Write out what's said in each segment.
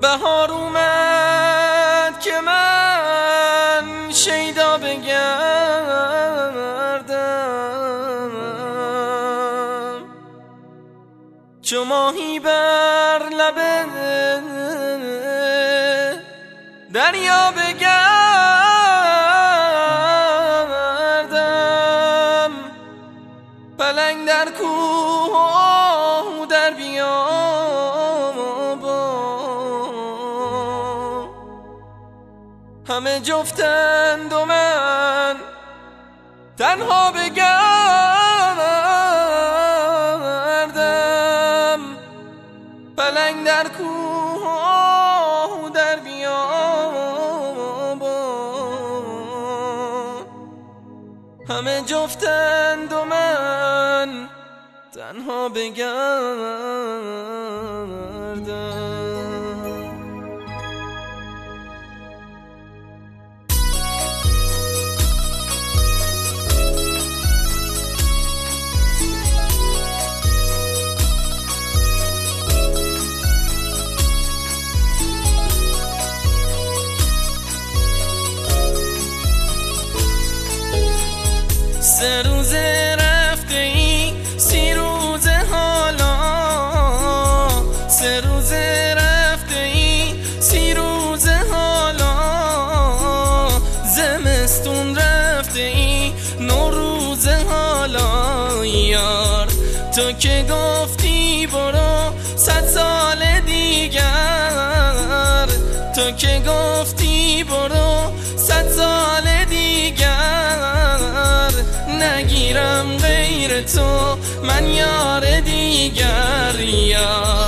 بهار اومد که من شیدا بگردم، چو ماهی بر لب دریا بگردم، پلنگ در کوه و در بیابان، همه جفتند و من تنها بگردم، پلنگ در کوه و در بیابان، همه جفتند و من تنها بگردم. سه روزه رفته ای 30 روزه حالا، سه روزه رفته ای 30 روزه حالا، زمستون رفته ای 9 روزه حالا، یار تو که گفتی برو 100 سال دیگر، تو که گفتی برو 100 سال دیگر، نگیرم غیر تو من یار دیگر، یار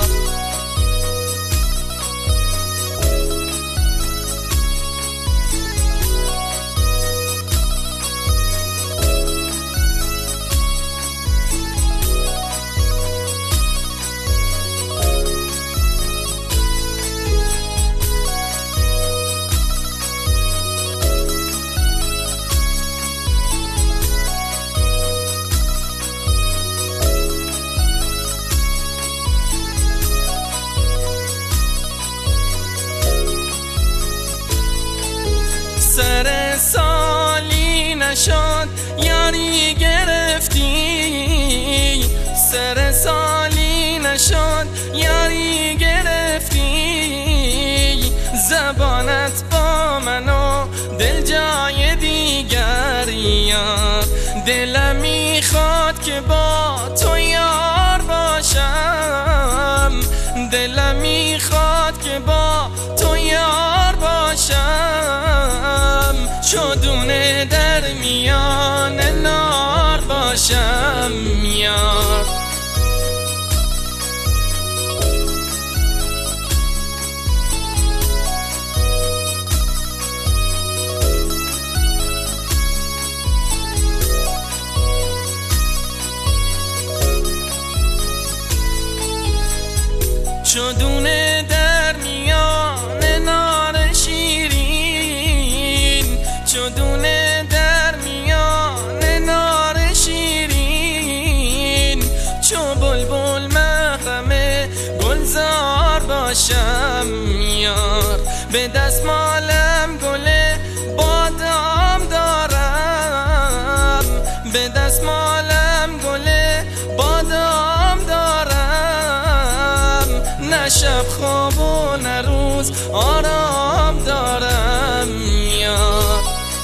سر سالی نشد یاری گرفتی، سر سالی نشد یاری گرفتی، زبانت با من و دل جای دیگر، یار دلم میخواد که با تو یار باشم، دلم میخواد که با تو یار باشم، چودونه در میان نار باشم، یار چودونه در میان نار شیرین، چودونه در میان نار شیرین، چو بلبل محرم گلزار باشم، یار به دستمالم گل بادام دارم، به دستمالم گل بادام دارم، نه شب خواب و نه روز آرام دارم، یار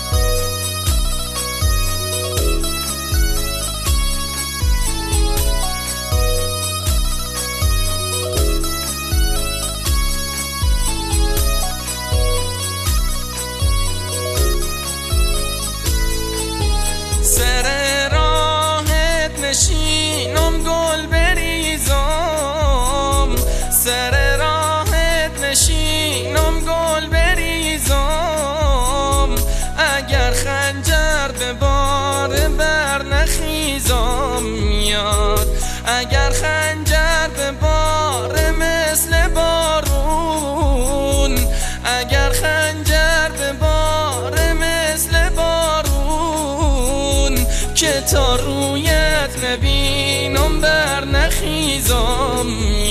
سر راهت نشینم گل بریزم، سر راهت نشینم گل بریزم، اگر خنجر به بار بر نخیزم، یار اگر خنجر به بار مثل بارون، اگر خنجر به بار مثل بارون، که تا رویت نبینم بر نخیزم،